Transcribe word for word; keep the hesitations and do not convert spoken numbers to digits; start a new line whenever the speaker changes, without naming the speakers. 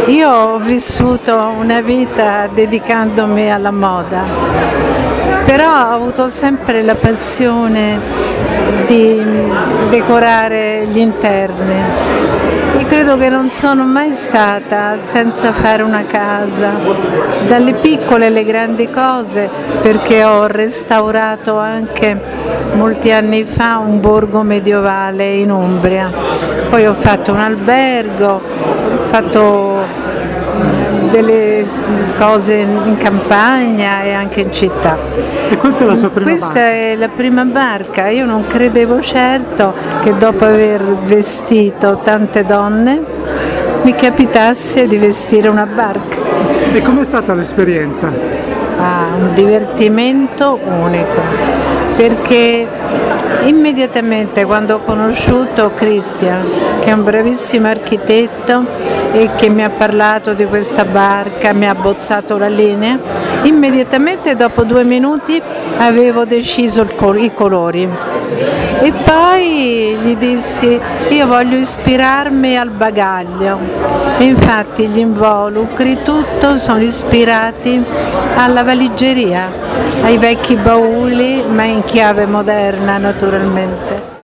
Io ho vissuto una vita dedicandomi alla moda, però ho avuto sempre la passione di decorare gli interni. Io credo che non sono mai stata senza fare una casa, dalle piccole alle grandi cose, perché ho restaurato anche molti anni fa un borgo medievale in Umbria. Poi ho fatto un albergo, ho fatto delle cose in campagna e anche in città.
E questa è la sua prima
Questa
barca?
è la prima barca. Io non credevo certo che dopo aver vestito tante donne mi capitasse di vestire una barca.
E com'è stata l'esperienza?
Ah, un divertimento unico, perché immediatamente quando ho conosciuto Christian, che è un bravissimo architetto e che mi ha parlato di questa barca, mi ha abbozzato la linea, immediatamente dopo due minuti avevo deciso il col- i colori. E poi gli dissi: io voglio ispirarmi al bagaglio, e infatti gli involucri tutto sono ispirati alla valigeria, ai vecchi bauli, ma in chiave moderna naturalmente.